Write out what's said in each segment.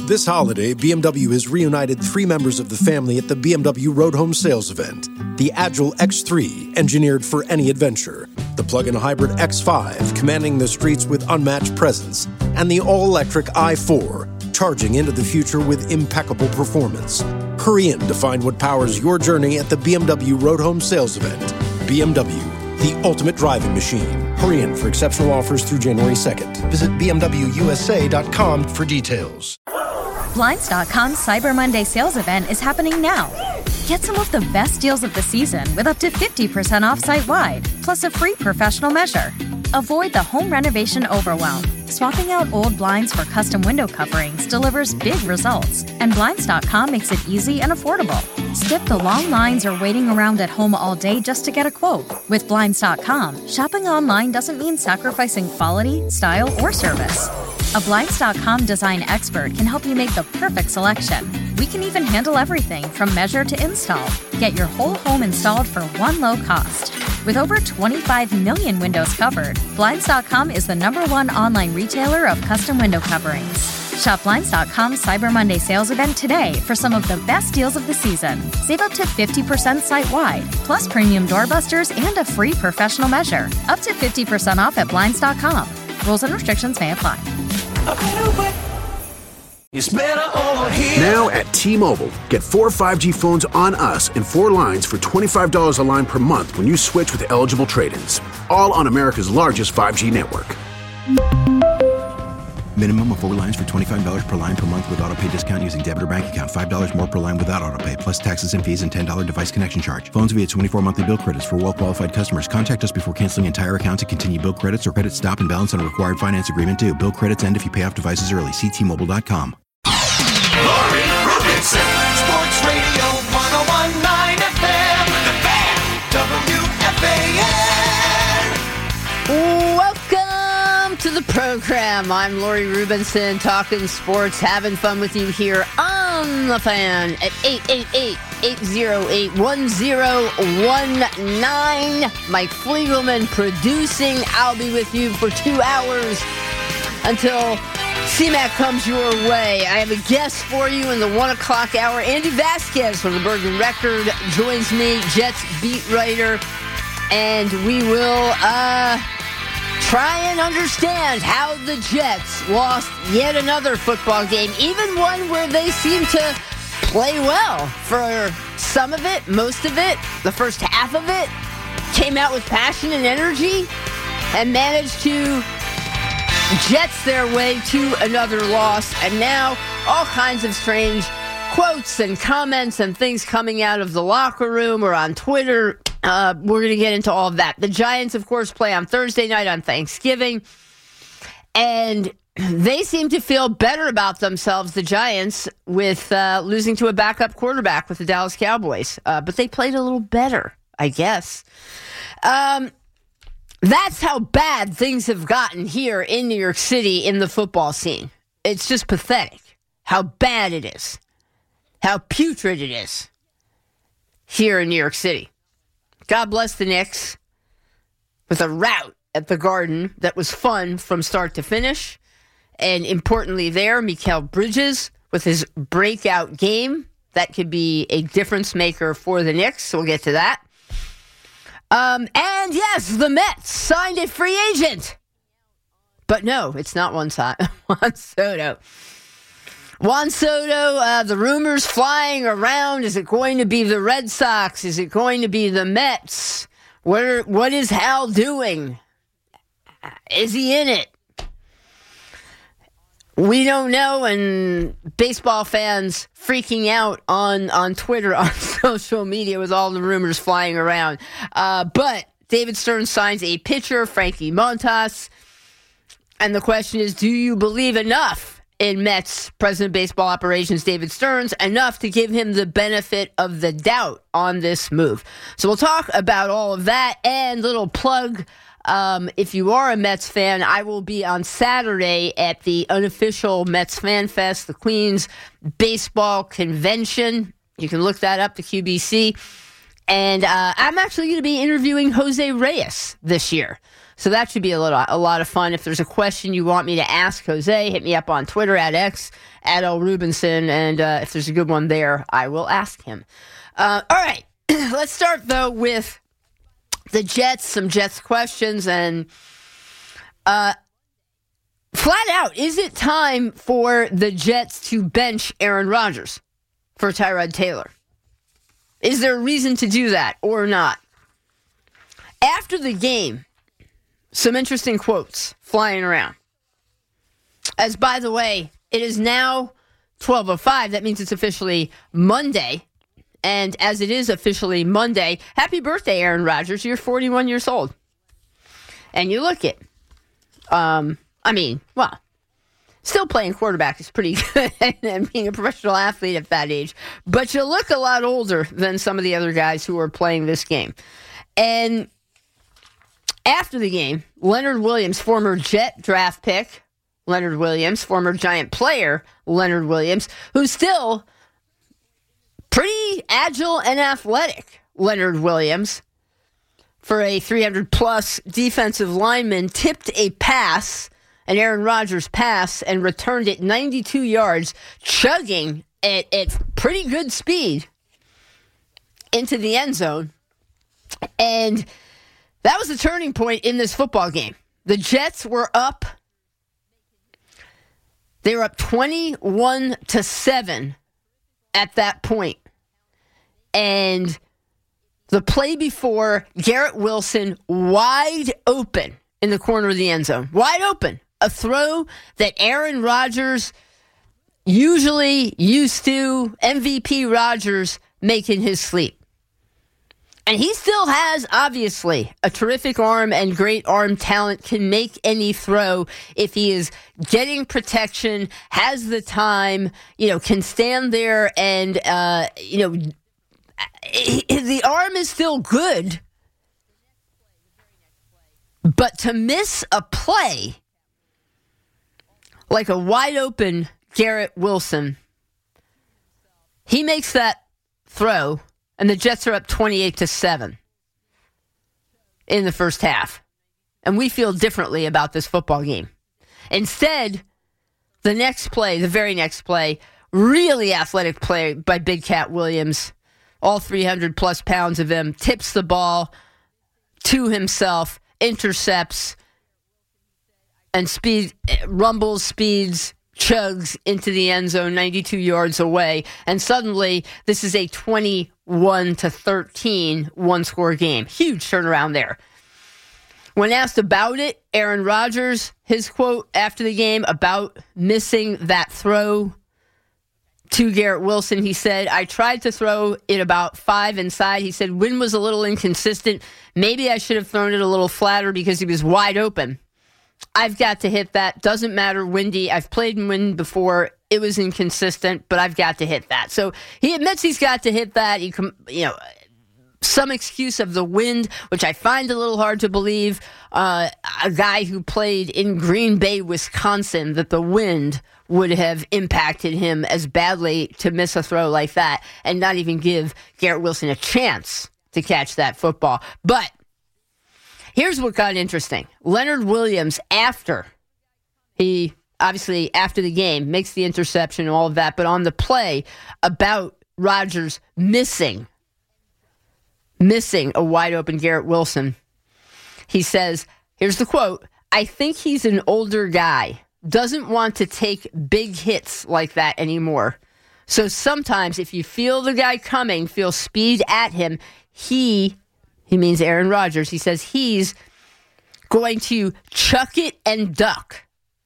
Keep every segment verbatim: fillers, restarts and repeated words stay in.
This holiday, B M W has reunited three members of the family at the B M W Road Home Sales event. The Agile X three, engineered for any adventure. The plug-in hybrid X five, commanding the streets with unmatched presence. And the all-electric i four, charging into the future with impeccable performance. Hurry in to find what powers your journey at the B M W Road Home Sales event. B M W, the ultimate driving machine. Hurry in for exceptional offers through January second. Visit B M W U S A dot com for details. Blinds dot com's Cyber Monday sales event is happening now. Get some of the best deals of the season with up to fifty percent off site-wide, plus a free professional measure. Avoid the home renovation overwhelm. Swapping out old blinds for custom window coverings delivers big results, and Blinds dot com makes it easy and affordable. Skip the long lines or waiting around at home all day just to get a quote. With Blinds dot com, shopping online doesn't mean sacrificing quality, style, or service. A Blinds dot com design expert can help you make the perfect selection. We can even handle everything from measure to install. Get your whole home installed for one low cost. With over twenty-five million windows covered, Blinds dot com is the number one online retailer of custom window coverings. Shop Blinds dot com's Cyber Monday sales event today for some of the best deals of the season. Save up to fifty percent site-wide, plus premium doorbusters and a free professional measure. Up to fifty percent off at Blinds dot com. Rules and restrictions may apply. It's better over here. Now at T-Mobile, get four five G phones on us and four lines for twenty-five dollars a line per month when you switch with eligible trade-ins. All on America's largest five G network. Minimum of four lines for twenty-five dollars per line per month with autopay discount using debit or bank account. five dollars more per line without autopay, plus taxes and fees and ten dollars device connection charge. Phones via twenty-four monthly bill credits for well-qualified customers. Contact us before canceling entire account to continue bill credits or credit stop and balance on a required finance agreement due. Bill credits end if you pay off devices early. See T Mobile dot com. Laurie Robinson, Sports Radio one oh one point nine F M, The Fan, W F A N. Welcome to the program. I'm Laurie Robinson, talking sports, having fun with you here on The Fan at eight eight eight, eight oh eight, one oh one nine. Mike Fliegelman producing. I'll be with you for two hours until C-Mac comes your way. I have a guest for you in the one o'clock hour. Andy Vasquez from the Bergen Record joins me, Jets beat writer, and we will uh, try and understand how the Jets lost yet another football game, even one where they seem to play well for some of it, most of it, the first half of it, came out with passion and energy, and managed to Jets their way to another loss, and now all kinds of strange quotes and comments and things coming out of the locker room or on Twitter. Uh, we're going to get into all of that. The Giants, of course, play on Thursday night on Thanksgiving, and they seem to feel better about themselves, the Giants, with uh, losing to a backup quarterback with the Dallas Cowboys. Uh, but they played a little better, I guess. Um... That's how bad things have gotten here in New York City in the football scene. It's just pathetic how bad it is, how putrid it is here in New York City. God bless the Knicks with a rout at the Garden that was fun from start to finish. And importantly there, Mikal Bridges with his breakout game. That could be a difference maker for the Knicks, so we'll get to that. Um, and yes, the Mets signed a free agent. But no, it's not Juan, so- Juan Soto. Juan Soto, uh, the rumors flying around. Is it going to be the Red Sox? Is it going to be the Mets? What, are, what is Hal doing? Is he in it? We don't know, and baseball fans freaking out on, on Twitter, on social media with all the rumors flying around. Uh, but David Stearns signs a pitcher, Frankie Montas. And the question is, do you believe enough in Mets President of Baseball Operations, David Stearns, enough to give him the benefit of the doubt on this move? So we'll talk about all of that, and little plug. Um, if you are a Mets fan, I will be on Saturday at the unofficial Mets Fan Fest, the Queens Baseball Convention. You can look that up, the Q B C. And uh, I'm actually going to be interviewing Jose Reyes this year. So that should be a, little, a lot of fun. If there's a question you want me to ask Jose, hit me up on Twitter at X, at L Rubinson, and uh, if there's a good one there, I will ask him. Uh, all right, let's start, though, with the Jets, some Jets questions, and uh, flat out, is it time for the Jets to bench Aaron Rodgers for Tyrod Taylor? Is there a reason to do that or not? After the game, some interesting quotes flying around. As, by the way, it is now twelve oh five. That means it's officially Monday. And as it is officially Monday, happy birthday, Aaron Rodgers. You're forty-one years old. And you look it. Um, I mean, well, still playing quarterback is pretty good and being a professional athlete at that age. But you look a lot older than some of the other guys who are playing this game. And after the game, Leonard Williams, former Jet draft pick, Leonard Williams, former Giant player, Leonard Williams, who's still pretty agile and athletic, Leonard Williams, for a three hundred plus defensive lineman, tipped a pass, an Aaron Rodgers pass, and returned it ninety-two yards, chugging at, at pretty good speed into the end zone. And that was the turning point in this football game. The Jets were up. They were up twenty-one to seven at that point. And the play before, Garrett Wilson wide open in the corner of the end zone. Wide open. A throw that Aaron Rodgers usually used to, M V P Rodgers, make in his sleep. And he still has, obviously, a terrific arm and great arm talent, can make any throw if he is getting protection, has the time, you know, can stand there and, uh, you know, the arm is still good. But to miss a play like a wide open Garrett Wilson, he makes that throw. And the Jets are up twenty-eight to seven in the first half. And we feel differently about this football game. Instead, the next play, the very next play, really athletic play by Big Cat Williams, all three hundred plus pounds of him, tips the ball to himself, intercepts, and speed rumbles, speeds, chugs into the end zone ninety-two yards away. And suddenly, this is a twenty-one to thirteen one-score game. Huge turnaround there. When asked about it, Aaron Rodgers, his quote after the game about missing that throw to Garrett Wilson, he said, I tried to throw it about five inside. He said, wind was a little inconsistent. Maybe I should have thrown it a little flatter because he was wide open. I've got to hit that. Doesn't matter, windy. I've played in wind before. It was inconsistent, but I've got to hit that. So he admits he's got to hit that. He, you know, some excuse of the wind, which I find a little hard to believe. Uh, a guy who played in Green Bay, Wisconsin, that the wind would have impacted him as badly to miss a throw like that and not even give Garrett Wilson a chance to catch that football. But here's what got interesting. Leonard Williams, after he, obviously after the game, makes the interception and all of that, but on the play about Rodgers missing, missing a wide open Garrett Wilson, he says, here's the quote, I think he's an older guy, doesn't want to take big hits like that anymore. So sometimes if you feel the guy coming, feel speed at him, he... He means Aaron Rodgers. He says he's going to chuck it and duck.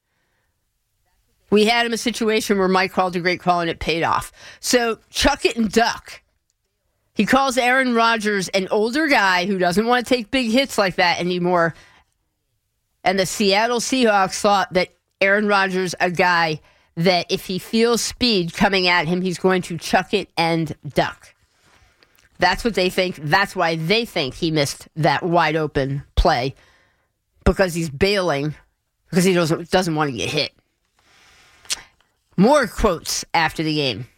We had him a situation where Mike called a great call and it paid off. So chuck it and duck. He calls Aaron Rodgers an older guy who doesn't want to take big hits like that anymore. And the Seattle Seahawks thought that Aaron Rodgers, a guy that if he feels speed coming at him, he's going to chuck it and duck. That's what they think. That's why they think he missed that wide open play, because he's bailing, because he doesn't, doesn't want to get hit. More quotes after the game.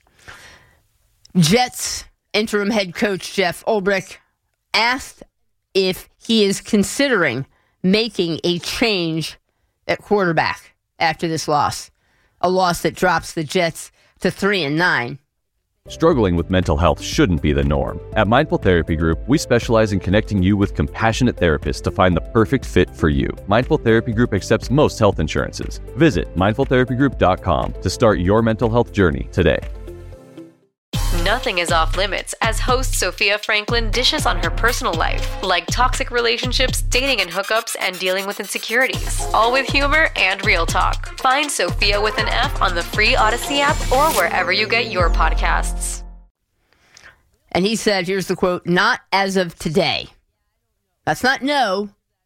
Jets interim head coach Jeff Ulbrich asked if he is considering making a change at quarterback after this loss, a loss that drops the Jets to three and nine. Struggling with mental health shouldn't be the norm. At Mindful Therapy Group, we specialize in connecting you with compassionate therapists to find the perfect fit for you. Mindful Therapy Group accepts most health insurances. Visit mindful therapy group dot com to start your mental health journey today. Nothing is off limits as host Sophia Franklin dishes on her personal life, like toxic relationships, dating and hookups, and dealing with insecurities. All with humor and real talk. Find Sophia with an F on the free Odyssey app or wherever you get your podcasts. And he said, here's the quote, "Not as of today." That's not no.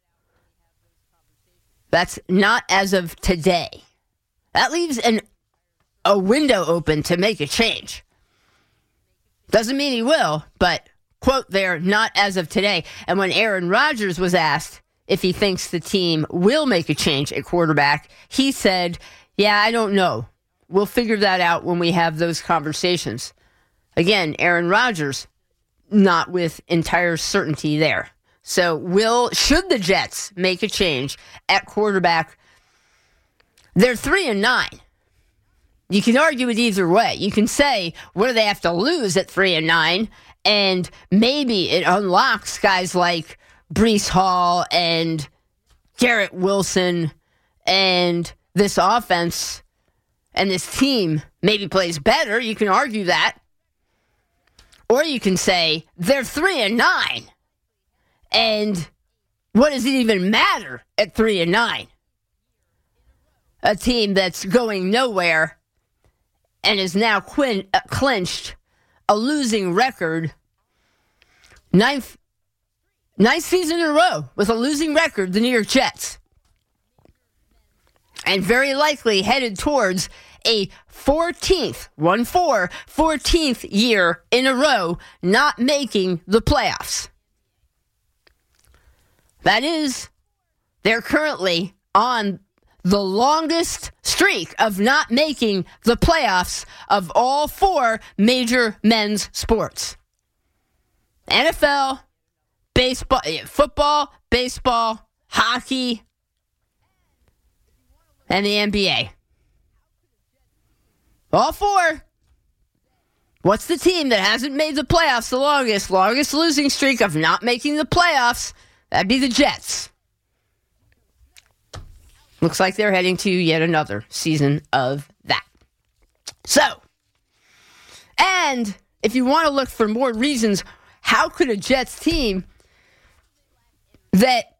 That's not as of today. That leaves an a window open to make a change. Doesn't mean he will, but, quote there, "not as of today." And when Aaron Rodgers was asked if he thinks the team will make a change at quarterback, he said, "Yeah, I don't know. We'll figure that out when we have those conversations." Again, Aaron Rodgers, not with entire certainty there. So will, should the Jets make a change at quarterback? They're three and nine. You can argue it either way. You can say, what do they have to lose at three and nine? And maybe it unlocks guys like Breece Hall and Garrett Wilson, and this offense and this team maybe plays better. You can argue that. Or you can say, they're three and nine. And what does it even matter at three and nine? A team that's going nowhere and is now quin- uh, clinched a losing record. Ninth, ninth season in a row with a losing record, the New York Jets. And very likely headed towards a fourteenth, one four, fourteenth year in a row not making the playoffs. That is, they're currently on the longest streak of not making the playoffs of all four major men's sports. N F L, baseball, football, baseball, hockey, and the N B A. All four. What's the team that hasn't made the playoffs the longest, longest losing streak of not making the playoffs? That'd be the Jets. Looks like they're heading to yet another season of that. So, and if you want to look for more reasons, how could a Jets team that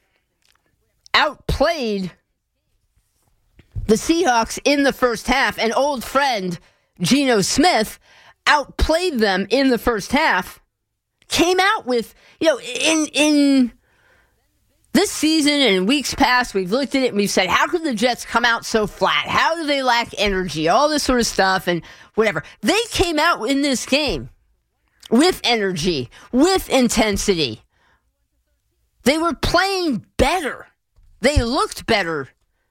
outplayed the Seahawks in the first half, an old friend, Geno Smith, outplayed them in the first half, came out with, you know, in in this season and in weeks past, we've looked at it and we've said, how could the Jets come out so flat? How do they lack energy? All this sort of stuff and whatever. They came out in this game with energy, with intensity. They were playing better. They looked better.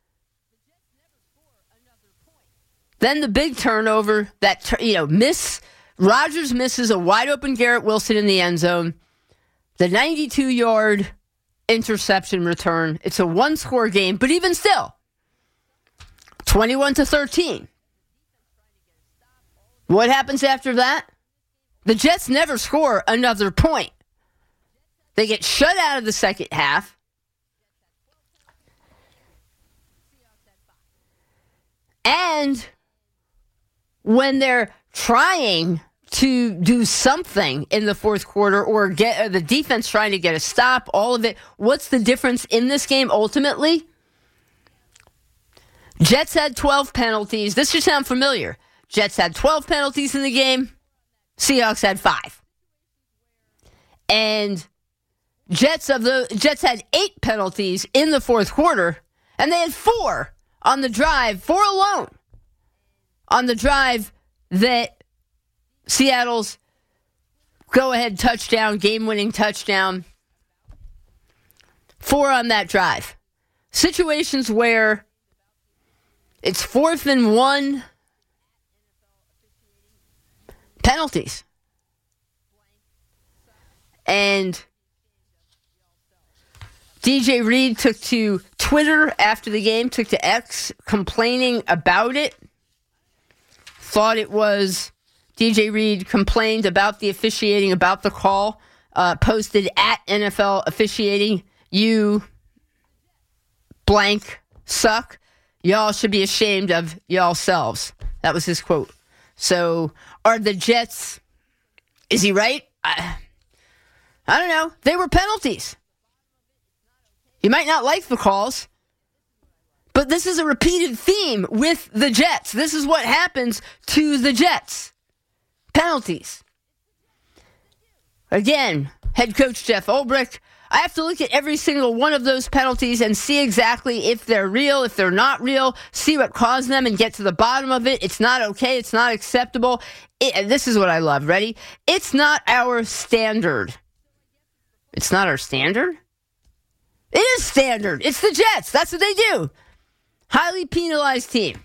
Then the big turnover, that, you know, miss, Rodgers misses a wide open Garrett Wilson in the end zone. The ninety-two yard interception return. It's a one score game, but even still, twenty-one to thirteen. What happens after that? The Jets never score another point. They get shut out of the second half. And when they're trying to do something in the fourth quarter or get or the defense trying to get a stop, all of it, what's the difference in this game ultimately? Jets had twelve penalties. This should sound familiar. Jets had twelve penalties in the game. Seahawks had five. And Jets of the Jets had eight penalties in the fourth quarter, and they had four on the drive, four alone on the drive that Seattle's go-ahead touchdown, game-winning touchdown, four on that drive. Situations where it's fourth and one, penalties. And D J Reed took to Twitter after the game, took to X, complaining about it. Thought it was D J Reed complained about the officiating, about the call, uh, posted at N F L officiating, you blank suck. Y'all should be ashamed of y'all selves. That was his quote. So are the Jets, is he right? I, I don't know. They were penalties. You might not like the calls, but this is a repeated theme with the Jets. This is what happens to the Jets. Penalties. Again, head coach Jeff Ulbrich, I have to look at every single one of those penalties and see exactly if they're real, if they're not real, see what caused them and get to the bottom of it. It's not okay. It's not acceptable. It, this is what I love. Ready? It's not our standard. It's not our standard? It is standard. It's the Jets. That's what they do. Highly penalized team.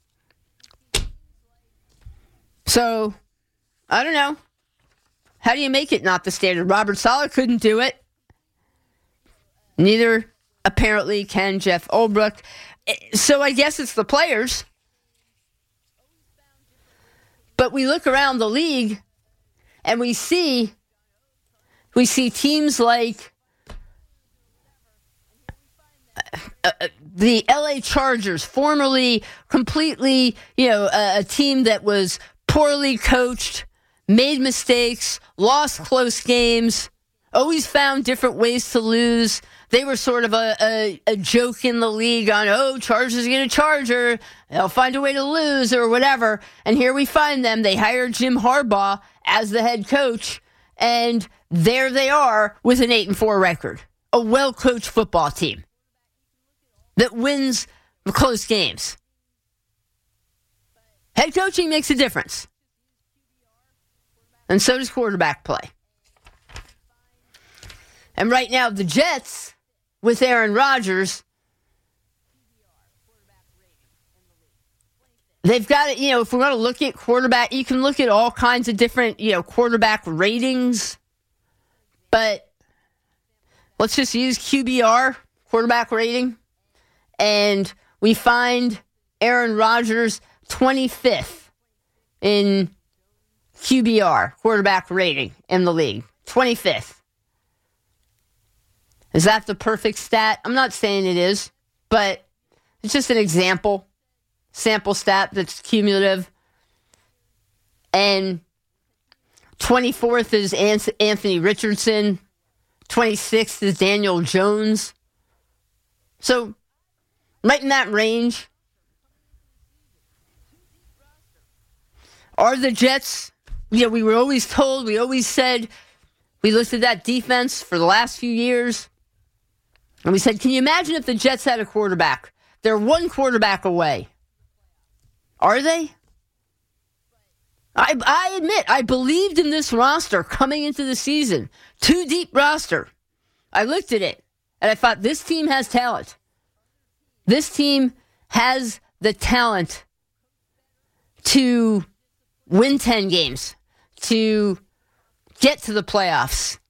So, I don't know. How do you make it not the standard? Robert Saleh couldn't do it. Neither, apparently, can Jeff Ulbrich. So I guess it's the players. But we look around the league, and we see, we see teams like uh, the L A Chargers, formerly completely, you know, a, a team that was poorly coached, made mistakes, lost close games, always found different ways to lose. They were sort of a, a, a joke in the league on, oh, Chargers are going to Charger. They'll find a way to lose or whatever. And here we find them. They hired Jim Harbaugh as the head coach. And there they are with an eight and four record. A well-coached football team that wins close games. Head coaching makes a difference. And so does quarterback play. And right now, the Jets, with Aaron Rodgers, they've got it, you know, if we're going to look at quarterback, you can look at all kinds of different, you know, quarterback ratings. But let's just use Q B R, quarterback rating. And we find Aaron Rodgers twenty-fifth in Q B R, quarterback rating in the league. twenty-fifth. Is that the perfect stat? I'm not saying it is, but it's just an example. Sample stat that's cumulative. And twenty-fourth is Anthony Richardson. twenty-sixth is Daniel Jones. So, right in that range. Are the Jets, you know, we were always told, we always said, we looked at that defense for the last few years, and we said, can you imagine if the Jets had a quarterback? They're one quarterback away. Are they? I, I admit, I believed in this roster coming into the season. Two deep roster. I looked at it, and I thought, this team has talent. This team has the talent to win ten games, to get to the playoffs.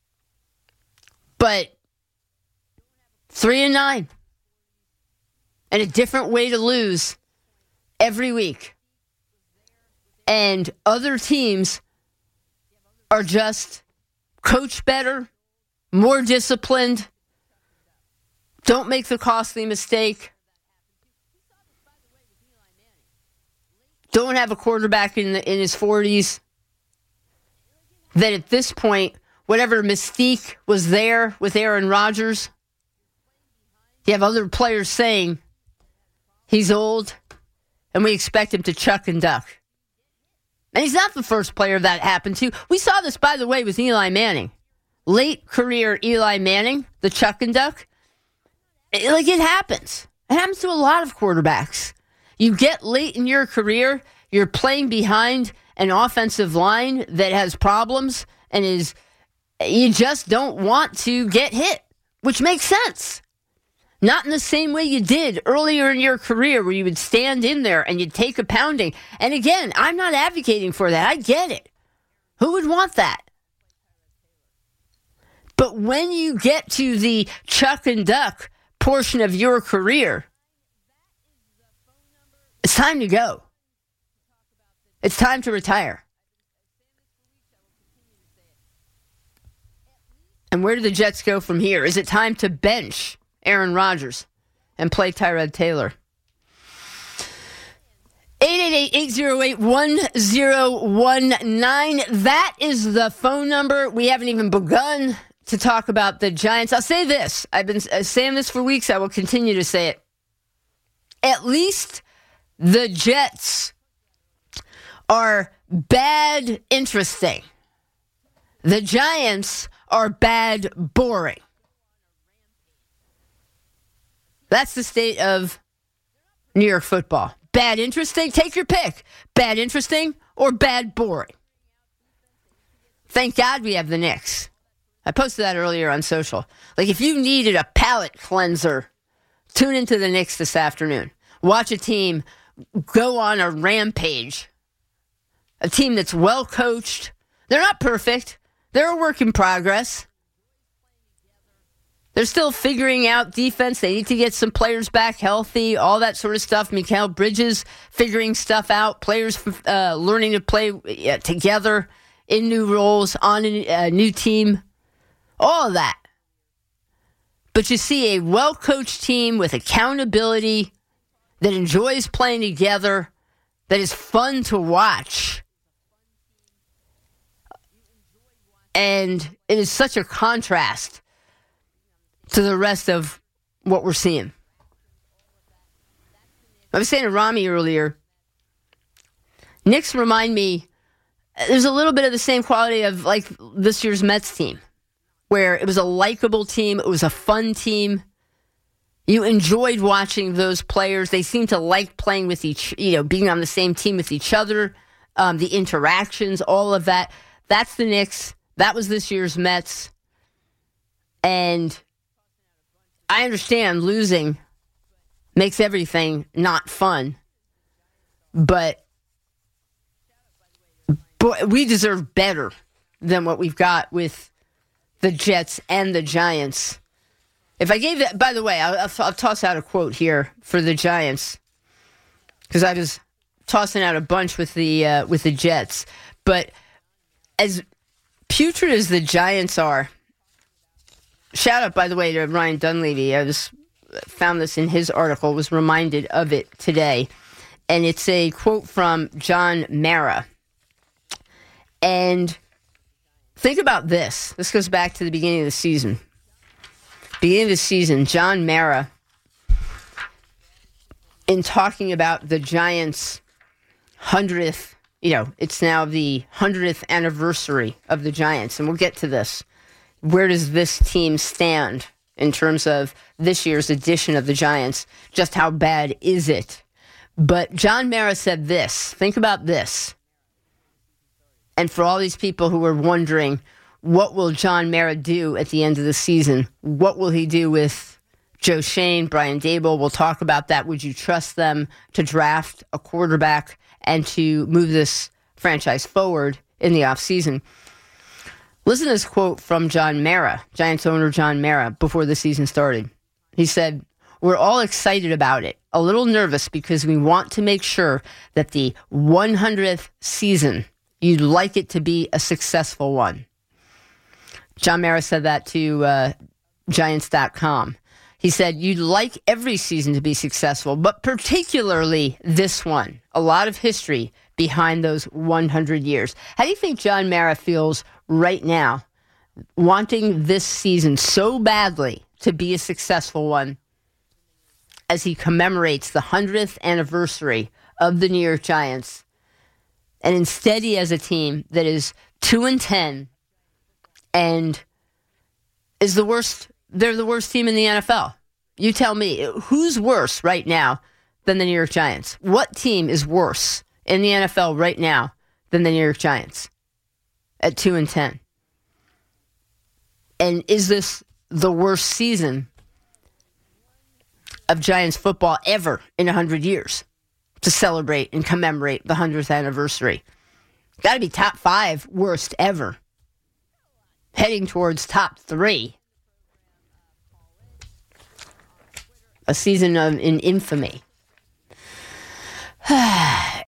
But three and nine. And a different way to lose every week. And other teams are just coached better, more disciplined, don't make the costly mistake, don't have a quarterback in the, in his forties, that at this point, whatever mystique was there with Aaron Rodgers, you have other players saying he's old and we expect him to chuck and duck. And he's not the first player that happened to. We saw this, by the way, with Eli Manning. Late career Eli Manning, the chuck and duck. It, like, it happens. It happens to a lot of quarterbacks. You get late in your career, you're playing behind an offensive line that has problems and is, you just don't want to get hit, which makes sense. Not in the same way you did earlier in your career where you would stand in there and you'd take a pounding. And again, I'm not advocating for that. I get it. Who would want that? But when you get to the chuck and duck portion of your career, it's time to go. It's time to retire. And where do the Jets go from here? Is it time to bench Aaron Rodgers and play Tyrod Taylor? eight eight eight, eight oh eight, one oh one nine. That is the phone number. We haven't even begun to talk about the Giants. I'll say this. I've been saying this for weeks. I will continue to say it. At least the Jets are bad interesting. The Giants are bad boring. That's the state of New York football. Bad interesting? Take your pick. Bad interesting or bad boring? Thank God we have the Knicks. I posted that earlier on social. Like, if you needed a palate cleanser, tune into the Knicks this afternoon. Watch a team go on a rampage. A team that's well coached. They're not perfect. They're a work in progress. They're still figuring out defense. They need to get some players back healthy, all that sort of stuff. Mikal Bridges figuring stuff out. Players uh, learning to play uh, together in new roles, on a uh, new team. All of that. But you see a well-coached team with accountability that enjoys playing together, that is fun to watch. And it is such a contrast to the rest of what we're seeing. I was saying to Rami earlier, Knicks remind me, there's a little bit of the same quality of like this year's Mets team, where it was a likable team, it was a fun team. You enjoyed watching those players. They seemed to like playing with each, you know, being on the same team with each other, um, the interactions, all of that. That's the Knicks. That was this year's Mets. And I understand losing makes everything not fun, but, but we deserve better than what we've got with the Jets and the Giants. If I gave that, by the way, I'll, I'll, I'll toss out a quote here for the Giants, because I was tossing out a bunch with the uh, with the Jets. But as putrid as the Giants are, shout out, by the way, to Ryan Dunleavy. I was found this in his article, was reminded of it today. And it's a quote from John Mara. And think about this. This goes back to the beginning of the season. Beginning of the season, John Mara, in talking about the Giants' hundredth, you know, it's now the hundredth anniversary of the Giants, and we'll get to this. Where does this team stand in terms of this year's edition of the Giants? Just how bad is it? But John Mara said this. Think about this. And for all these people who are wondering, what will John Mara do at the end of the season? What will he do with Joe Schoen, Brian Daboll? We'll talk about that. Would you trust them to draft a quarterback and to move this franchise forward in the offseason? Listen to this quote from John Mara, Giants owner John Mara, before the season started. He said, "We're all excited about it, a little nervous because we want to make sure that the one hundredth season, you'd like it to be a successful one." John Mara said that to uh, Giants dot com. He said, "You'd like every season to be successful, but particularly this one. A lot of history behind those one hundred years. How do you think John Mara feels right now, wanting this season so badly to be a successful one, as he commemorates the hundredth anniversary of the New York Giants? And instead he has a team that is two and ten and is the worst. They're the worst team in the N F L. You tell me, who's worse right now than the New York Giants? What team is worse in the N F L right now than the New York Giants at two and ten? And is this the worst season of Giants football ever in one hundred years to celebrate and commemorate the hundredth anniversary? Got to be top five worst ever. heading towards top three. A season of in infamy.